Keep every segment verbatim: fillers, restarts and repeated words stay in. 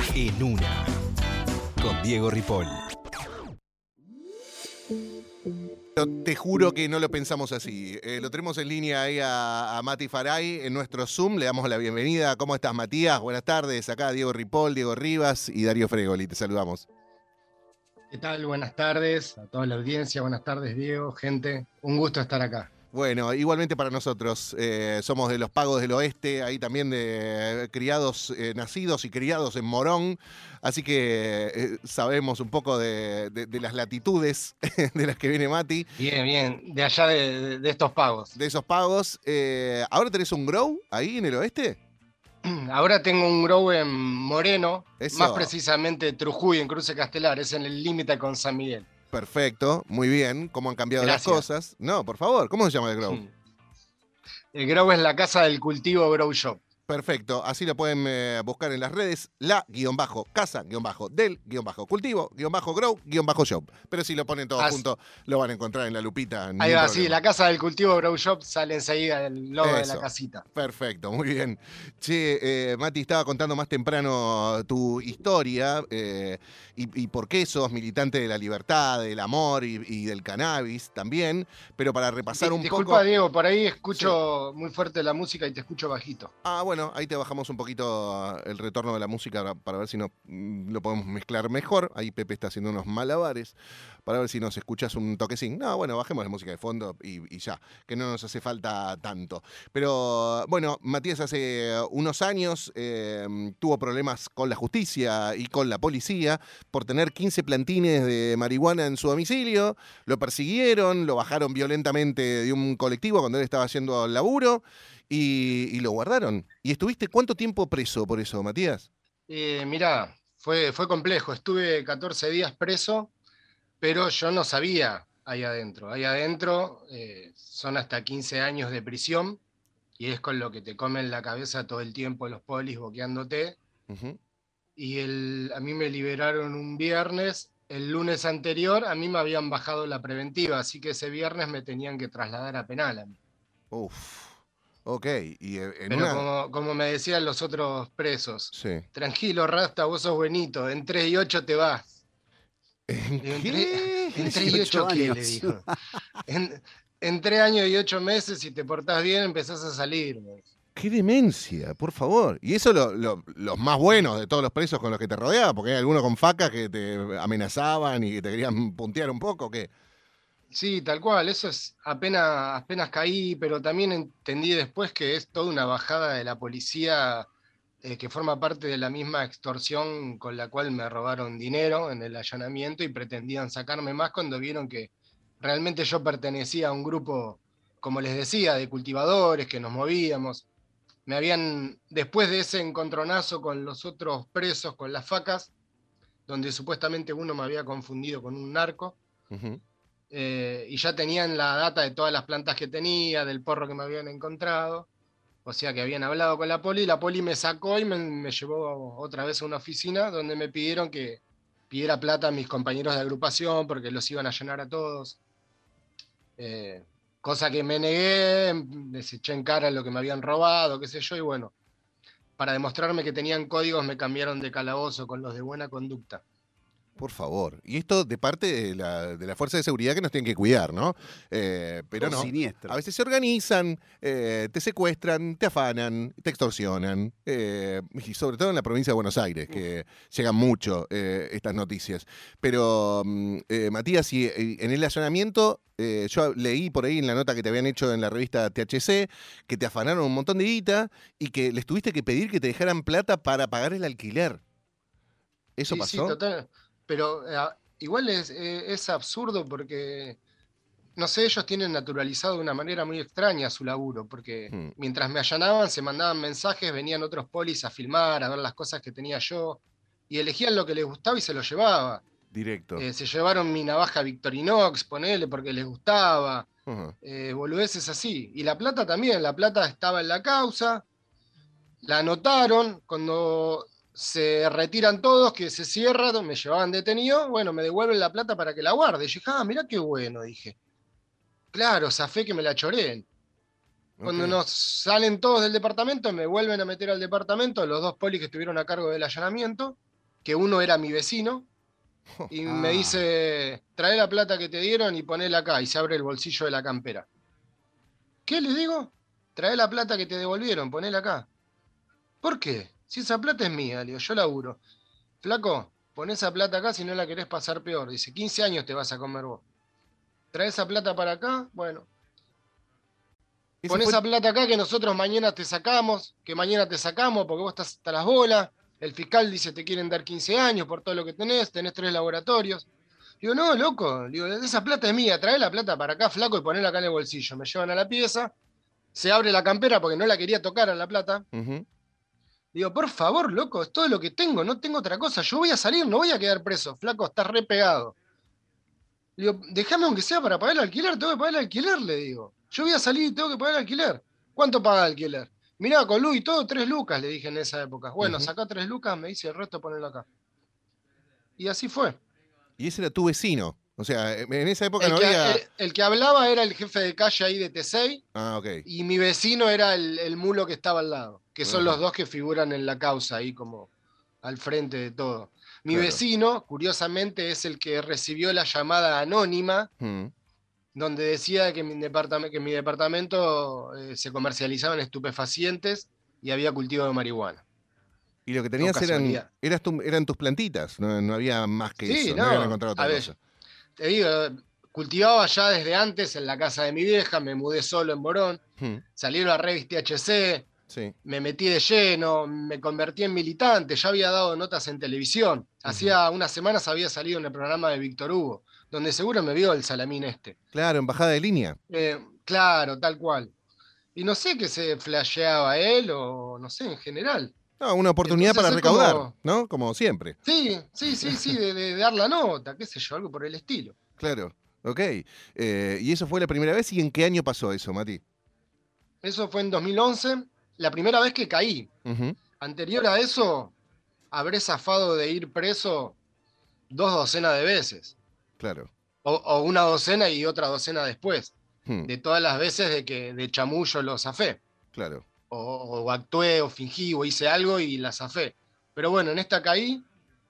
En Una, con Diego Ripoll. Te juro que no lo pensamos así. Eh, lo tenemos en línea ahí a, a Mati Faray en nuestro Zoom. Le damos la bienvenida. ¿Cómo estás, Matías? Buenas tardes. Acá Diego Ripoll, Diego Rivas y Darío Fregoli. Te saludamos. ¿Qué tal? Buenas tardes a toda la audiencia. Buenas tardes, Diego, gente. Un gusto estar acá. Bueno, igualmente para nosotros. Eh, somos de los Pagos del Oeste, ahí también de eh, criados, eh, nacidos y criados en Morón. Así que eh, sabemos un poco de, de, de las latitudes de las que viene Mati. Bien, bien. De allá de, de, de estos pagos. De esos pagos. Eh, ¿Ahora tenés un grow ahí en el oeste? Ahora tengo un grow en Moreno, Eso. más precisamente Trujuy, en Cruce Castelar, es en el límite con San Miguel. Perfecto, muy bien. ¿Cómo han cambiado Gracias. las cosas? No, por favor, ¿cómo se llama el grow? El grow es la casa del cultivo Grow Shop. Perfecto, así lo pueden eh, buscar en las redes, la guión bajo casa guión bajo del guión bajo cultivo guión bajo grow guión bajo shop. Pero si lo ponen todo Así. junto, lo van a encontrar en la lupita. Ahí va, sí, la casa del cultivo Grow Shop sale enseguida el logo de Eso. la casita. Perfecto, muy bien. Che, eh, Mati estaba contando más temprano tu historia eh, y, y por qué sos militante de la libertad, del amor y, y del cannabis también, pero para repasar Di- un Disculpa, poco... Diego, por ahí escucho muy fuerte la música y te escucho bajito. Ah, bueno, ahí te bajamos un poquito el retorno de la música para, para ver si no, mm, lo podemos mezclar mejor. Ahí Pepe está haciendo unos malabares para ver si nos escuchas un toquecín. No, bueno, bajemos la música de fondo y, y ya, que no nos hace falta tanto. Pero bueno, Matías hace unos años eh, tuvo problemas con la justicia y con la policía por tener quince plantines de marihuana en su domicilio. Lo persiguieron, lo bajaron violentamente de un colectivo cuando él estaba haciendo el laburo. Y, y lo guardaron. ¿Y estuviste cuánto tiempo preso por eso, Matías? Eh, mirá, fue, fue complejo. Estuve catorce días preso, pero yo no sabía ahí adentro. Ahí adentro eh, son hasta quince años de prisión y es con lo que te comen la cabeza todo el tiempo los polis boqueándote. Uh-huh. Y el, a mí me liberaron un viernes. El lunes anterior a mí me habían bajado la preventiva, así que ese viernes me tenían que trasladar a penal a mí. Uf. Ok. Y eh, en Pero una... como, como me decían los otros presos, Sí. tranquilo, Rasta, vos sos buenito, en tres y ocho te vas. ¿En Digo, ¿en qué? tres, en tres y ocho qué? años. Le dijo. En, en tres años y ocho meses, si te portás bien, empezás a salir. me dijo. ¡Qué demencia, por favor! Y eso lo, lo- los más buenos de todos los presos con los que te rodeaba, porque hay algunos con facas que te amenazaban y que te querían puntear un poco, ¿qué? Sí, tal cual, eso es, apenas, apenas caí, pero también entendí después que es toda una bajada de la policía eh, que forma parte de la misma extorsión con la cual me robaron dinero en el allanamiento y pretendían sacarme más cuando vieron que realmente yo pertenecía a un grupo, como les decía, de cultivadores que nos movíamos. Me habían, después de ese encontronazo con los otros presos, con las facas, donde supuestamente uno me había confundido con un narco, Uh-huh. eh, y ya tenían la data de todas las plantas que tenía, del porro que me habían encontrado, o sea que habían hablado con la poli, la poli me sacó y me, me llevó otra vez a una oficina donde me pidieron que pidiera plata a mis compañeros de agrupación porque los iban a llenar a todos. Eh, cosa que me negué, les eché en cara lo que me habían robado, qué sé yo, y bueno, para demostrarme que tenían códigos me cambiaron de calabozo con los de buena conducta. Por favor. Y esto de parte de la, de la fuerza de seguridad que nos tienen que cuidar, ¿no? Eh, pero Todo no. siniestro. A veces se organizan, eh, te secuestran, te afanan, te extorsionan. eh, y sobre todo en la provincia de Buenos Aires, que llegan mucho eh, estas noticias. Pero, mm, eh, Matías, y, y en el allanamiento, eh, yo leí por ahí en la nota que te habían hecho en la revista T H C, que te afanaron un montón de guita y que les tuviste que pedir que te dejaran plata para pagar el alquiler. ¿Eso Sí, pasó? sí, total. Pero eh, igual es, eh, es absurdo porque, no sé, ellos tienen naturalizado de una manera muy extraña su laburo, porque Hmm. mientras me allanaban se mandaban mensajes, venían otros polis a filmar, a ver las cosas que tenía yo, y elegían lo que les gustaba y se lo llevaba. Directo. Eh, se llevaron mi navaja Victorinox, ponele, porque les gustaba, Ajá. eh, boludeces así. Y la plata también, la plata estaba en la causa, la anotaron, cuando se retiran todos, que se cierra, me llevaban detenido, bueno, me devuelven la plata para que la guarde. Y yo dije, ah, mirá qué bueno, dije. Claro, zafé que me la choré. Cuando Ok. nos salen todos del departamento, me vuelven a meter al departamento, los dos polis que estuvieron a cargo del allanamiento, que uno era mi vecino, y Ah, me dice, trae la plata que te dieron y ponela acá, y se abre el bolsillo de la campera. ¿Qué le digo? Trae la plata que te devolvieron, ponela acá. ¿Por qué? Si esa plata es mía, le digo, yo laburo. Flaco, pon esa plata acá si no la querés pasar peor. Dice, quince años te vas a comer vos. Trae esa plata para acá, bueno. ese Pon fue... esa plata acá que nosotros mañana te sacamos, que mañana te sacamos porque vos estás hasta las bolas. El fiscal dice te quieren dar quince años por todo lo que tenés, tenés tres laboratorios. Digo, no, loco, digo, esa plata es mía, trae la plata para acá, flaco, y ponela acá en el bolsillo. Me llevan a la pieza, se abre la campera porque no la quería tocar a la plata. Ujú. Digo, por favor, loco, es todo lo que tengo, no tengo otra cosa. Yo voy a salir, no voy a quedar preso. Flaco, estás re pegado. Digo, déjame aunque sea para pagar el alquiler, tengo que pagar el alquiler, le digo. Yo voy a salir y tengo que pagar el alquiler. ¿Cuánto paga el alquiler? Mirá, con luz y todo, tres lucas, le dije en esa época. Bueno, Ujú. sacá tres lucas, me dice el resto, ponelo acá. Y así fue. Y ese era tu vecino. O sea, en esa época El no que, había... el, el que hablaba era el jefe de calle ahí de T seis Ah, ok. y mi vecino era el, el mulo que estaba al lado, que son Ajá, los dos que figuran en la causa ahí como al frente de todo. Mi claro. vecino, curiosamente, es el que recibió la llamada anónima Mm. donde decía que mi departamento, que en mi departamento eh, se comercializaban estupefacientes y había cultivo de marihuana. Y lo que O tenías eran, casualidad. eras tu- eran tus plantitas, no, no había más que Sí, eso, no habían no. encontrado A otra ver, cosa. te digo, cultivaba ya desde antes en la casa de mi vieja, me mudé solo en Morón, Mm. salieron a Revis T H C, Sí. me metí de lleno, me convertí en militante, ya había dado notas en televisión. Ujú. Hacía unas semanas había salido en el programa de Víctor Hugo, donde seguro me vio el Salamín este. Claro, en bajada de línea. Eh, claro, tal cual. Y no sé qué se flasheaba él o no sé, en general. No, una oportunidad Entonces para es recaudar, como, ¿no? Como siempre. sí, sí, sí, sí, de, de dar la nota, qué sé yo, algo por el estilo. Claro. Ok. Eh, y eso fue la primera vez. ¿Y en qué año pasó eso, Mati? Eso fue en dos mil once, la primera vez que caí. Ujú. Anterior a eso, habré zafado de ir preso dos docenas de veces. Claro. O, o una docena y otra docena después. Mm. De todas las veces de que de chamullo lo zafé. Claro. O, o actué, o fingí, o hice algo y la zafé. Pero bueno, en esta caí,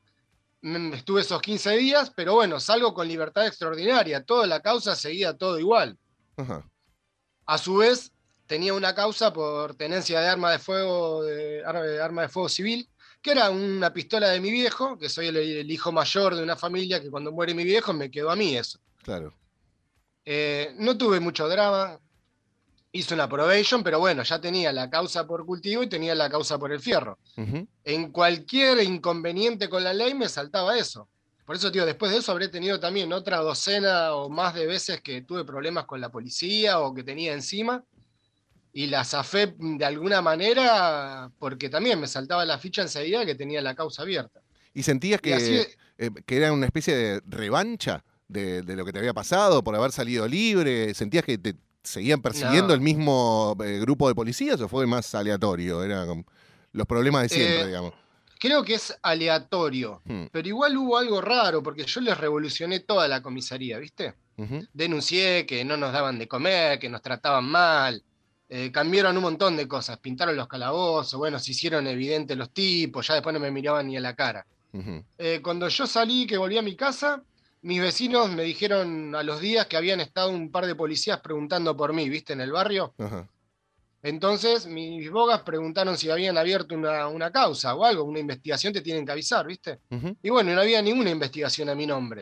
mm, estuve esos quince días, pero bueno, salgo con libertad extraordinaria. Toda la causa seguía todo igual. Ajá. A su vez, tenía una causa por tenencia de arma de fuego, de, ar- de arma de fuego civil, que era una pistola de mi viejo, que soy el, el hijo mayor de una familia que cuando muere mi viejo me quedó a mí eso. Claro. Eh, no tuve mucho drama, hice una probation, pero bueno, ya tenía la causa por cultivo y tenía la causa por el fierro. Ujú. En cualquier inconveniente con la ley me saltaba eso. Por eso, tío, después de eso habré tenido también otra docena o más de veces que tuve problemas con la policía o que tenía encima y la zafé de alguna manera porque también me saltaba la ficha enseguida que tenía la causa abierta. ¿Y sentías Y así, que, eh, que era una especie de revancha de, de lo que te había pasado por haber salido libre? ¿Sentías que te seguían persiguiendo el no. mismo eh, grupo de policías o fue más aleatorio? Era como los problemas de siempre, Eh, digamos. creo que es aleatorio, Hmm. pero igual hubo algo raro porque yo les revolucioné toda la comisaría, ¿viste? Ujú. Denuncié que no nos daban de comer, que nos trataban mal, eh, cambiaron un montón de cosas, pintaron los calabozos, bueno, se hicieron evidentes los tipos, ya después no me miraban ni a la cara. Ujú. Eh, cuando yo salí, que volví a mi casa, mis vecinos me dijeron a los días que habían estado un par de policías preguntando por mí, ¿viste? En el barrio. Ajá. Entonces, mis bogas preguntaron si habían abierto una, una causa o algo, una investigación te tienen que avisar, ¿viste? Ujú. Y bueno, no había ninguna investigación a mi nombre.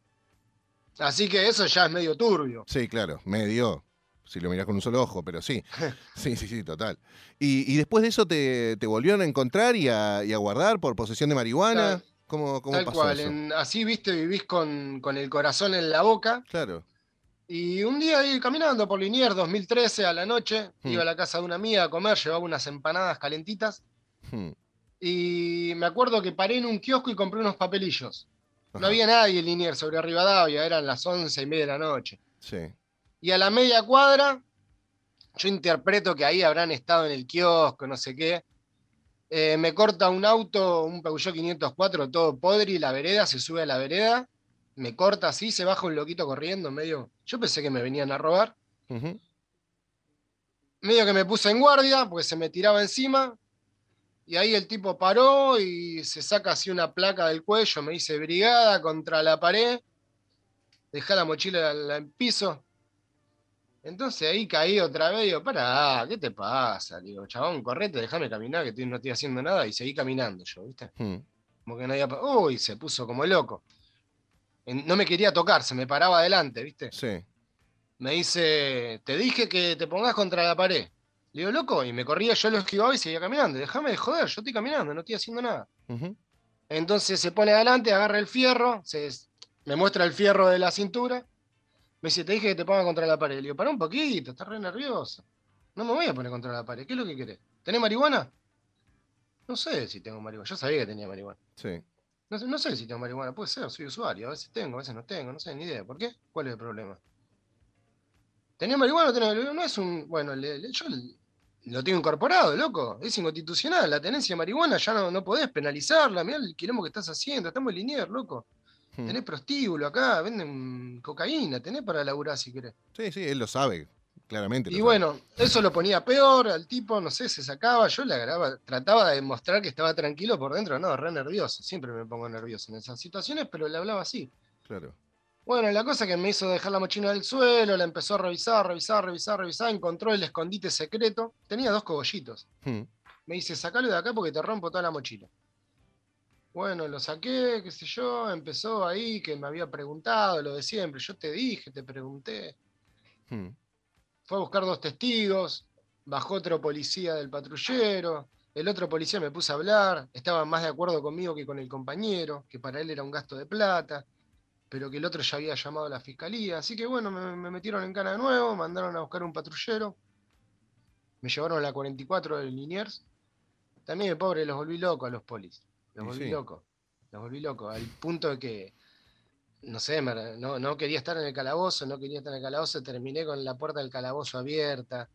Así que eso ya es medio turbio. Sí, claro, medio. Si lo mirás con un solo ojo, pero sí. Sí, sí, sí, total. ¿Y, y después de eso te, te volvieron a encontrar y a, y a guardar por posesión de marihuana? Tal, ¿Cómo, cómo tal pasó cual, eso? en- así, ¿viste? Vivís con, con el corazón en la boca. Claro. Y un día ahí caminando por Liniers, dos mil trece a la noche, Hmm. iba a la casa de una amiga a comer, llevaba unas empanadas calentitas. Hmm. Y me acuerdo que paré en un kiosco y compré unos papelillos. No Ajá. había nadie en Liniers sobre Rivadavia, eran las once y media de la noche. Sí. Y a la media cuadra, yo interpreto que ahí habrán estado en el kiosco, no sé qué. Eh, me corta un auto, un Peugeot quinientos cuatro, todo podri, la vereda, se sube a la vereda, me corta así, se baja un loquito corriendo, medio. Yo pensé que me venían a robar. Ujú. Medio que me puse en guardia, porque se me tiraba encima. Y ahí el tipo paró y se saca así una placa del cuello, me dice brigada contra la pared, dejá la mochila en el piso. Entonces ahí caí otra vez, digo, pará, ¿qué te pasa? Digo, chabón, correte, déjame caminar, que estoy- no estoy haciendo nada, y seguí caminando yo, ¿viste? Hmm. Como que no había... pa- Uy, se puso como loco. En- No me quería tocar, se me paraba adelante, ¿viste? Sí. Me dice, te dije que te pongas contra la pared. Le digo, loco, y me corría, yo lo esquivaba y seguía caminando. Déjame de joder, yo estoy caminando, no estoy haciendo nada. Ujú. Entonces se pone adelante, agarra el fierro, se, me muestra el fierro de la cintura. Me dice, te dije que te pongas contra la pared. Le digo, pará un poquito, estás re nervioso. No me voy a poner contra la pared. ¿Qué es lo que querés? ¿Tenés marihuana? No sé si tengo marihuana. Yo sabía que tenía marihuana. Sí. No sé, no sé si tengo marihuana. Puede ser, soy usuario. A veces tengo, a veces no tengo. No sé, ni idea. ¿Por qué? ¿Cuál es el problema? ¿Tenés marihuana o no tenés marihuana? No es un... Bueno, le- le- yo lo tengo incorporado, loco. Es inconstitucional. La tenencia de marihuana ya no, no podés penalizarla. Mirá el quilombo que estás haciendo. Estamos en Liniers, loco. Hmm. Tenés prostíbulo acá, venden cocaína. Tenés para laburar si querés. Sí, sí, él lo sabe. Claramente lo Y sabe. bueno, eso lo ponía peor al tipo, no sé, se sacaba, yo le agarraba, trataba de demostrar que estaba tranquilo por dentro, no, re nervioso, siempre me pongo nervioso en esas situaciones, pero le hablaba así. Claro. Bueno, la cosa que me hizo dejar la mochila del suelo, la empezó a revisar, revisar, revisar, revisar, encontró el escondite secreto, tenía dos cogollitos. Hmm. Me dice, sacalo de acá porque te rompo toda la mochila. Bueno, lo saqué, qué sé yo, empezó ahí, que me había preguntado lo de siempre, yo te dije, te pregunté. Hmm. Fue a buscar dos testigos, bajó otro policía del patrullero, el otro policía me puso a hablar, estaba más de acuerdo conmigo que con el compañero, que para él era un gasto de plata, pero que el otro ya había llamado a la fiscalía. Así que bueno, me, me metieron en cana de nuevo, mandaron a buscar un patrullero, me llevaron a la cuarenta y cuatro de Liniers. También, pobre, los volví locos a los polis, los Y volví sí. locos, los volví locos, al punto de que no sé, me- no, no quería estar en el calabozo, no quería estar en el calabozo, terminé con la puerta del calabozo abierta.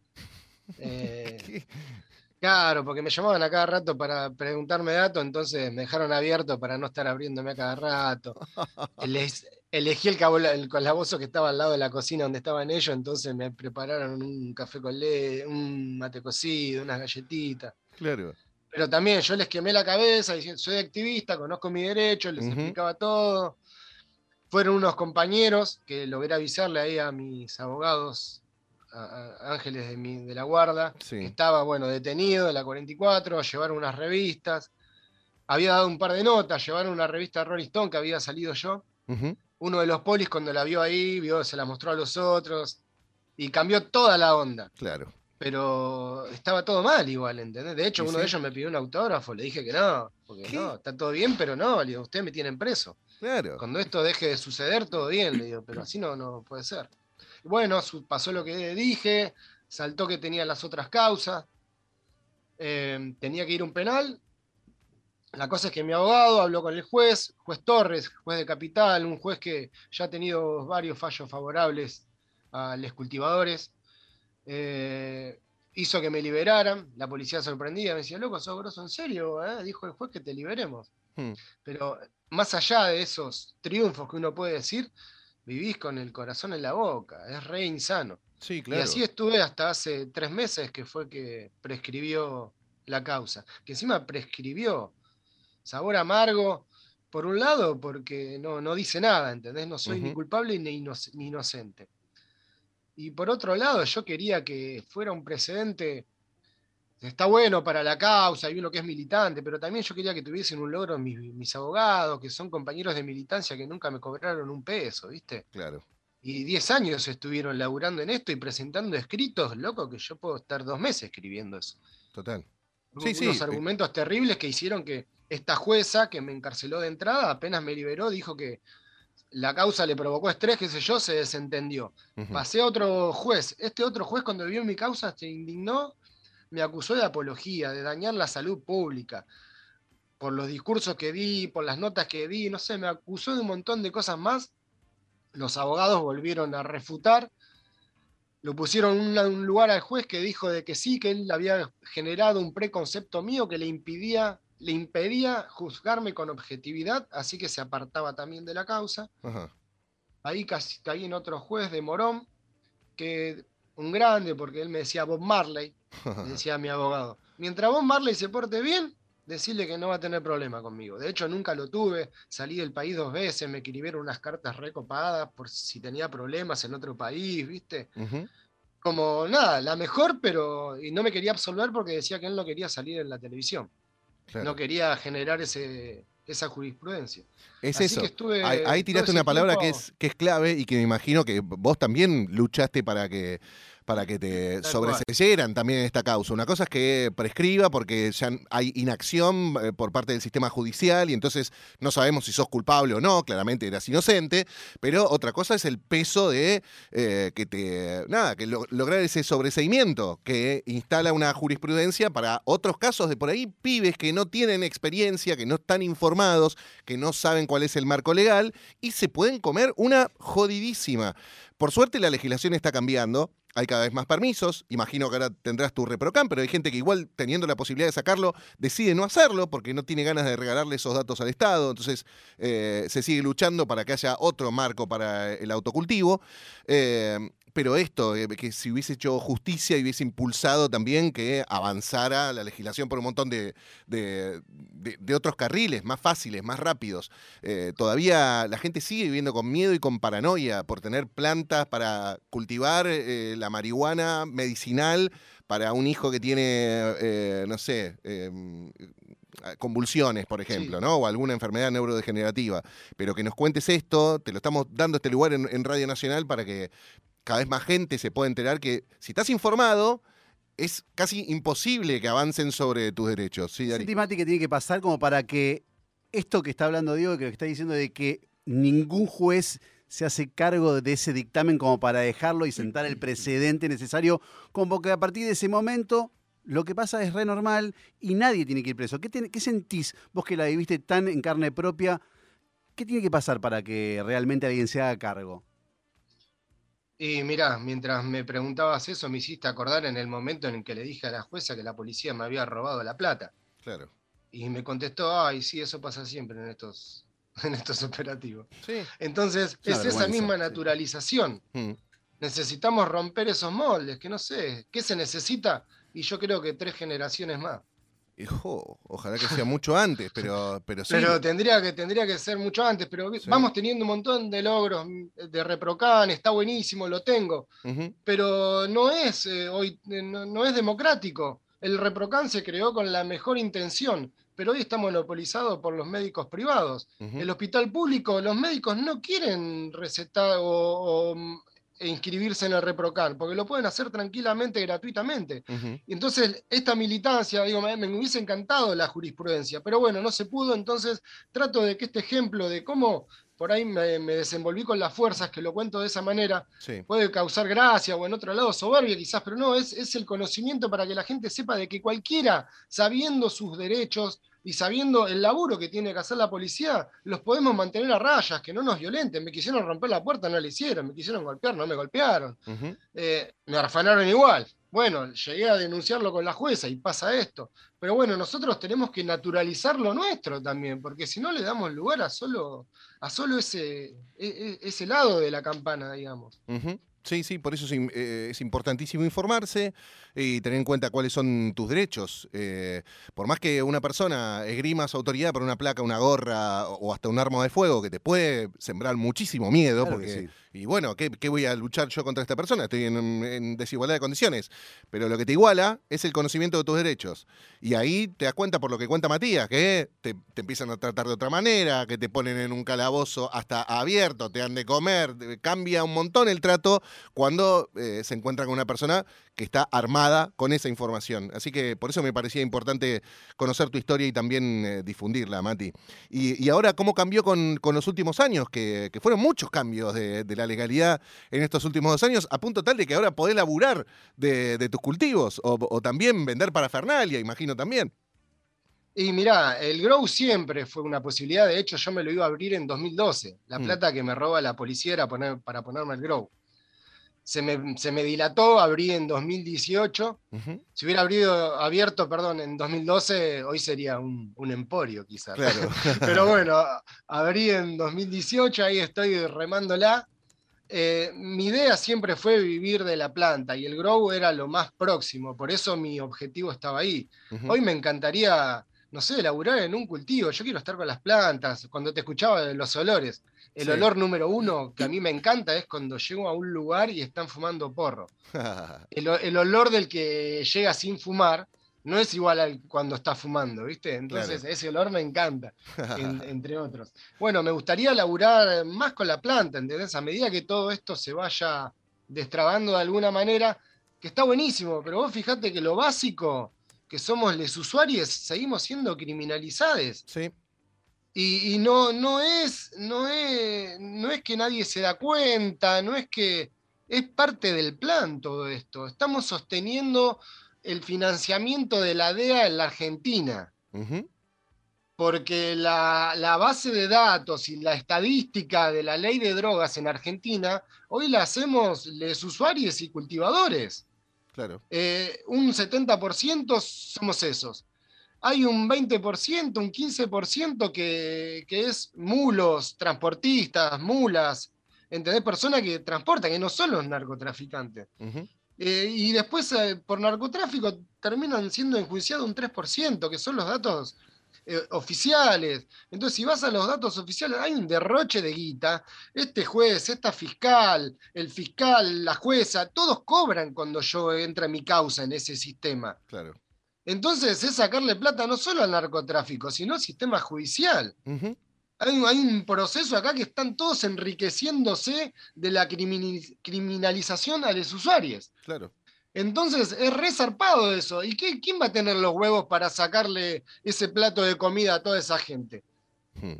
Eh, ¿Qué? Claro, porque me llamaban a cada rato para preguntarme datos, entonces me dejaron abierto para no estar abriéndome a cada rato. Les- elegí el, cabo- el calabozo que estaba al lado de la cocina donde estaban ellos, entonces me prepararon un café con leche, un mate cocido, unas galletitas. Claro. Pero también yo les quemé la cabeza diciendo, soy activista, conozco mi derecho, les Ujú. explicaba todo. Fueron unos compañeros que logré avisarle ahí a mis abogados, a, a ángeles de, mi, de la guarda, que Sí. estaba, bueno, detenido en la cuarenta y cuatro, llevaron unas revistas, había dado un par de notas, llevaron una revista Rolling Stone que había salido yo. Ujú. Uno de los polis cuando la vio ahí, vio, se la mostró a los otros, y cambió toda la onda. Claro. Pero estaba todo mal igual, ¿entendés? De hecho, ¿Y uno de sí? ellos me pidió un autógrafo, le dije que no, porque ¿Qué? no, está todo bien, pero no, le digo, ustedes me tienen preso. Claro. Cuando esto deje de suceder, todo bien, le digo, pero así no, no puede ser. Bueno, su- pasó lo que dije, saltó que tenía las otras causas, eh, tenía que ir a un penal. La cosa es que mi abogado habló con el juez, juez Torres, juez de Capital, un juez que ya ha tenido varios fallos favorables a los cultivadores. eh, Hizo que me liberaran, la policía sorprendida, me decía, loco, sos grosso, ¿en serio? ¿Eh? Dijo el juez que te liberemos. Hmm. Pero más allá de esos triunfos que uno puede decir, vivís con el corazón en la boca, es re insano. Sí, Y claro. así estuve hasta hace tres meses que fue que prescribió la causa. Que encima prescribió. Sabor amargo, por un lado, porque no, no dice nada, ¿entendés? No soy ni Ujú. culpable ni, inoc- ni inocente. Y por otro lado, yo quería que fuera un precedente. Está bueno para la causa y uno que es militante, pero también yo quería que tuviesen un logro mis, mis abogados, que son compañeros de militancia que nunca me cobraron un peso, ¿viste? Claro. Y diez años estuvieron laburando en esto y presentando escritos, loco, que yo puedo estar dos meses escribiendo eso. Total. Sí, Unos sí. eh, argumentos terribles que hicieron que esta jueza que me encarceló de entrada, apenas me liberó, dijo que la causa le provocó estrés, qué sé yo, se desentendió. ujú. Pasé a otro juez. Este otro juez cuando vio mi causa se indignó, me acusó de apología, de dañar la salud pública, por los discursos que di, por las notas que di, no sé, me acusó de un montón de cosas más. Los abogados volvieron a refutar, lo pusieron en un lugar al juez que dijo de que sí, que él había generado un preconcepto mío que le impedía, le impedía juzgarme con objetividad, así que se apartaba también de la causa. Ajá. Ahí casi caí en otro juez de Morón, que un grande, porque él me decía Bob Marley, me decía mi abogado. Mientras Bob Marley se porte bien, decirle que no va a tener problema conmigo. De hecho, nunca lo tuve, salí del país dos veces, me escribieron unas cartas recopadas por si tenía problemas en otro país, ¿viste? Ujú. Como nada, la mejor, pero y no me quería absolver porque decía que él no quería salir en la televisión, no Claro. quería generar ese, esa jurisprudencia. Es Así que eso. Ahí, ahí estuve todo tiraste ese una palabra que tiempo es, que es clave y que me imagino que vos también luchaste para que, para que te tal cual. sobreseyeran también en esta causa. Una cosa es que prescriba porque ya hay inacción eh, por parte del sistema judicial y entonces no sabemos si sos culpable o no, claramente eras inocente, pero otra cosa es el peso de eh, que te, nada, que lo- lograr ese sobreseimiento que instala una jurisprudencia para otros casos de por ahí pibes que no tienen experiencia, que no están informados, que no saben cuál es el marco legal y se pueden comer una jodidísima. Por suerte la legislación está cambiando, hay cada vez más permisos, imagino que ahora tendrás tu ReproCam, pero hay gente que igual teniendo la posibilidad de sacarlo decide no hacerlo porque no tiene ganas de regalarle esos datos al Estado, entonces eh, se sigue luchando para que haya otro marco para el autocultivo. Eh, pero esto, eh, que si hubiese hecho justicia y hubiese impulsado también que avanzara la legislación por un montón de, de, de- de otros carriles más fáciles, más rápidos. Eh, todavía la gente sigue viviendo con miedo y con paranoia por tener plantas para cultivar eh, la marihuana medicinal para un hijo que tiene, eh, no sé, eh, convulsiones, por ejemplo, Sí. ¿no? O alguna enfermedad neurodegenerativa. Pero que nos cuentes esto, te lo estamos dando este lugar en, en Radio Nacional para que cada vez más gente se pueda enterar que si estás informado, es casi imposible que avancen sobre tus derechos. Sí, ¿Qué Dari. sentís, Mati, que tiene que pasar como para que esto que está hablando Diego, que lo que está diciendo de que ningún juez se hace cargo de ese dictamen como para dejarlo y sentar el precedente necesario, como que a partir de ese momento lo que pasa es re normal y nadie tiene que ir preso? ¿Qué, tiene- qué sentís vos que la viviste tan en carne propia? ¿Qué tiene que pasar para que realmente alguien se haga cargo? Y mirá, mientras me preguntabas eso, me hiciste acordar en el momento en el que le dije a la jueza que la policía me había robado la plata. Claro. Y me contestó, ay, sí, eso pasa siempre en estos, en estos operativos. Sí. Entonces, Es una es esa vergüenza, misma sí. naturalización. Mm. Necesitamos romper esos moldes, que no sé, ¿qué se necesita? Y yo creo que tres generaciones más. Hijo, ojalá que sea mucho antes, pero, pero sí. Pero tendría que, tendría que ser mucho antes, pero Sí. vamos teniendo un montón de logros mm, de ReproCan, está buenísimo, lo tengo. Ujú. Pero no es, eh, hoy, eh, no, no es democrático. El ReproCan se creó con la mejor intención, pero hoy está monopolizado por los médicos privados. Ujú. El hospital público, los médicos no quieren recetar o, o, mm, e inscribirse en el ReproCan, porque lo pueden hacer tranquilamente, gratuitamente. Ujú. Y entonces, esta militancia, digo, me, me hubiese encantado la jurisprudencia, pero bueno, no se pudo, entonces trato de que este ejemplo de cómo por ahí me, me desenvolví con las fuerzas, que lo cuento de esa manera, Sí. puede causar gracia o en otro lado soberbia quizás, pero no, es, es el conocimiento para que la gente sepa de que cualquiera, sabiendo sus derechos y sabiendo el laburo que tiene que hacer la policía, los podemos mantener a rayas, que no nos violenten. Me quisieron romper la puerta, no lo hicieron, me quisieron golpear, no me golpearon. Ujú. Eh, me afanaron igual. Bueno, llegué a denunciarlo con la jueza y pasa esto. Pero bueno, nosotros tenemos que naturalizar lo nuestro también, porque si no le damos lugar a solo, a solo ese, e- e- ese lado de la campana, digamos. Ujú. Sí, sí, por eso es, im- eh, es importantísimo informarse y tener en cuenta cuáles son tus derechos. Eh, por más que una persona esgrima su autoridad por una placa, una gorra o o hasta un arma de fuego que te puede sembrar muchísimo miedo, Claro que porque, sí. y bueno, ¿qué, qué voy a luchar yo contra esta persona? Estoy en, en desigualdad de condiciones. Pero lo que te iguala es el conocimiento de tus derechos. Y ahí te das cuenta por lo que cuenta Matías, que te, te empiezan a tratar de otra manera, que te ponen en un calabozo hasta abierto, te dan de comer, te- cambia un montón el trato cuando eh, se encuentra con una persona que está armada con esa información. Así que por eso me parecía importante conocer tu historia y también eh, difundirla, Mati. Y, y ahora, ¿cómo cambió con, con los últimos años? Que, que fueron muchos cambios de, de la legalidad en estos últimos dos años, a punto tal de que ahora podés laburar de, de tus cultivos o, o también vender parafernalia, imagino también. Y mirá, el Grow siempre fue una posibilidad. De hecho, yo me lo iba a abrir en dos mil doce. La Mm. plata que me roba la policía era poner, para ponerme el Grow. Se me, se me dilató, abrí en dos mil dieciocho. Ujú. Si hubiera abrido, abierto, perdón, en dos mil doce, hoy sería un, un emporio quizás. Claro. Pero bueno, abrí en dos mil dieciocho, ahí estoy remándola. Eh, mi idea siempre fue vivir de la planta y el grow era lo más próximo, por eso mi objetivo estaba ahí. Ujú. Hoy me encantaría no sé, laburar en un cultivo. Yo quiero estar con las plantas. Cuando te escuchaba de los olores, el Sí. olor número uno que a mí me encanta es cuando llego a un lugar y están fumando porro. El, o- el olor del que llega sin fumar no es igual al cuando está fumando, ¿viste? Entonces Claro. ese olor me encanta, en- entre otros. Bueno, me gustaría laburar más con la planta, ¿entendés? A medida que todo esto se vaya destrabando de alguna manera, que está buenísimo, pero vos fijate que lo básico, que somos los usuarios, seguimos siendo criminalizados. Sí, Y, y no, no es, no es, no es que nadie se da cuenta, no es que es parte del plan todo esto. Estamos sosteniendo el financiamiento de la D E A en la Argentina, ujú, porque la, la base de datos y la estadística de la ley de drogas en Argentina, hoy la hacemos los usuarios y cultivadores. claro. Eh, un setenta por ciento somos esos. Hay un veinte por ciento, un quince por ciento que, que es mulos, transportistas, mulas, ¿entendés? Personas que transportan, que no son los narcotraficantes. Ujú, Eh, y después eh, por narcotráfico terminan siendo enjuiciados un tres por ciento, que son los datos eh, oficiales. Entonces, si vas a los datos oficiales, hay un derroche de guita. Este juez, esta fiscal, el fiscal, la jueza, todos cobran cuando yo entra en mi causa en ese sistema. claro. Entonces es sacarle plata no solo al narcotráfico, sino al sistema judicial. Ujú, Hay, un- hay un proceso acá que están todos enriqueciéndose de la crimini- criminalización a los usuarios. claro. Entonces es re zarpado eso. ¿Y qué- quién va a tener los huevos para sacarle ese plato de comida a toda esa gente? Hmm.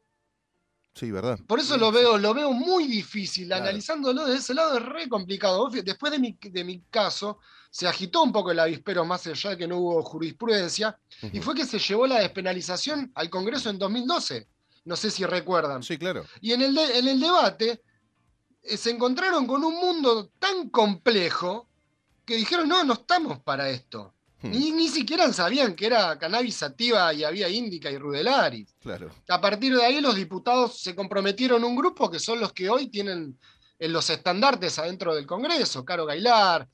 Sí, ¿verdad? Por eso lo veo, lo veo muy difícil. Claro. Analizándolo desde ese lado es re complicado. Vos fí- Después de mi, de mi caso, se agitó un poco el avispero, más allá de que no hubo jurisprudencia, y Ujú. fue que se llevó la despenalización al Congreso en dos mil doce. No sé si recuerdan. Sí, claro. Y en el, de- en el debate eh, se encontraron con un mundo tan complejo que dijeron, no, no estamos para esto. Hmm, Ni, ni siquiera sabían que era cannabis sativa y había índica y rudelaris. Claro. A partir de ahí los diputados se comprometieron a un grupo que son los que hoy tienen en los estandartes adentro del Congreso, Caro Gailar,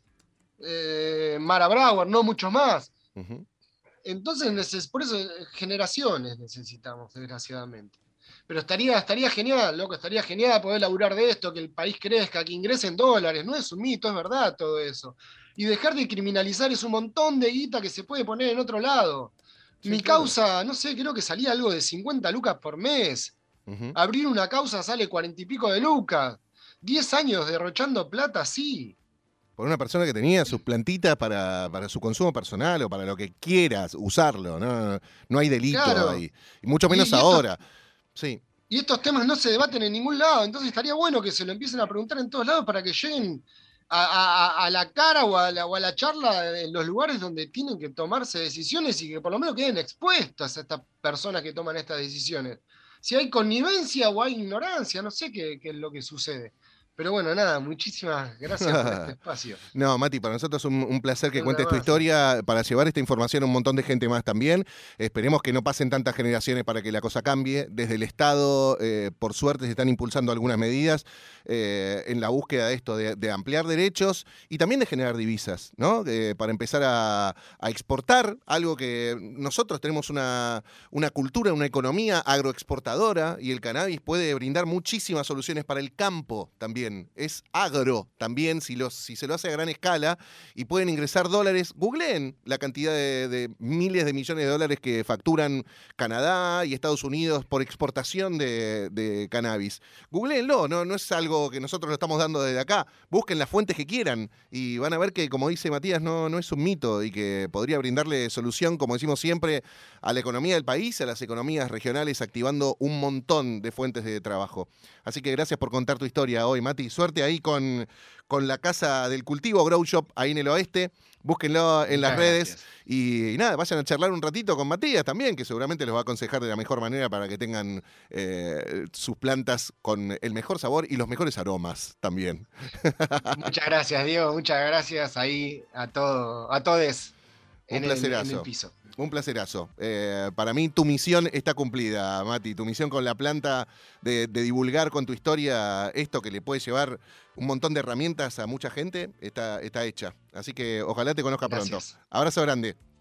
eh, Mara Brauer, no muchos más. Ujú. Entonces, neces- por eso eh, generaciones necesitamos, desgraciadamente. Pero estaría, estaría genial, loco, estaría genial poder laburar de esto, que el país crezca, que ingresen dólares. No es un mito, es verdad todo eso. Y dejar de criminalizar es un montón de guita que se puede poner en otro lado. Sí, Mi claro. causa, no sé, creo que salía algo de cincuenta lucas por mes. Ujú. Abrir una causa sale cuarenta y pico de lucas. diez años derrochando plata, sí. Por una persona que tenía sus plantitas para, para su consumo personal o para lo que quieras usarlo, ¿no? No hay delito Claro. ahí. Y mucho Y- menos y esto- ahora. Sí, Y estos temas no se debaten en ningún lado, entonces estaría bueno que se lo empiecen a preguntar en todos lados para que lleguen a, a- a- a la cara o a la, o a la charla en los lugares donde tienen que tomarse decisiones y que por lo menos queden expuestas a estas personas que toman estas decisiones. Si hay connivencia o hay ignorancia, no sé qué, qué es lo que sucede. Pero bueno, nada, muchísimas gracias por este espacio. no, Mati, para nosotros es un, un placer que Una cuentes tu más. historia para llevar esta información a un montón de gente más también. Esperemos que no pasen tantas generaciones para que la cosa cambie. Desde el Estado, eh, por suerte, se están impulsando algunas medidas eh, en la búsqueda de esto, de, de ampliar derechos y también de generar divisas, ¿no? Eh, para empezar a, a exportar algo que nosotros tenemos una, una cultura, una economía agroexportadora y el cannabis puede brindar muchísimas soluciones para el campo también. Es agro también, si, los, si se lo hace a gran escala y pueden ingresar dólares. Googleen la cantidad de, de miles de millones de dólares que facturan Canadá y Estados Unidos por exportación de, de cannabis. Googleenlo, no, no es algo que nosotros lo estamos dando desde acá. Busquen las fuentes que quieran y van a ver que, como dice Matías, no, no es un mito y que podría brindarle solución, como decimos siempre, a la economía del país, a las economías regionales, activando un montón de fuentes de trabajo. Así que gracias por contar tu historia hoy, Mati. Suerte ahí con, con la Casa del Cultivo, Grow Shop, ahí en el oeste. Búsquenlo en las Muchas redes. gracias. Y, y nada, vayan a charlar un ratito con Matías también, que seguramente los va a aconsejar de la mejor manera para que tengan eh, sus plantas con el mejor sabor y los mejores aromas también. Muchas gracias, Diego. Muchas gracias ahí a todo, a todes Un en el, en placerazo. el piso. Un placerazo. Eh, para mí tu misión está cumplida, Mati. Tu misión con la planta de, de divulgar con tu historia esto que le puede llevar un montón de herramientas a mucha gente está, está hecha. Así que ojalá te conozca pronto. Gracias. Abrazo grande.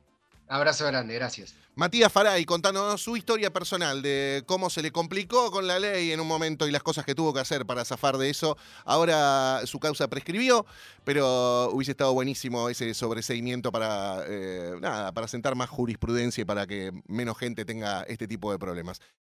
Abrazo grande, gracias. Matías Faray, contándonos su historia personal de cómo se le complicó con la ley en un momento y las cosas que tuvo que hacer para zafar de eso. Ahora su causa prescribió, pero hubiese estado buenísimo ese sobreseimiento para, eh, nada, para sentar más jurisprudencia y para que menos gente tenga este tipo de problemas.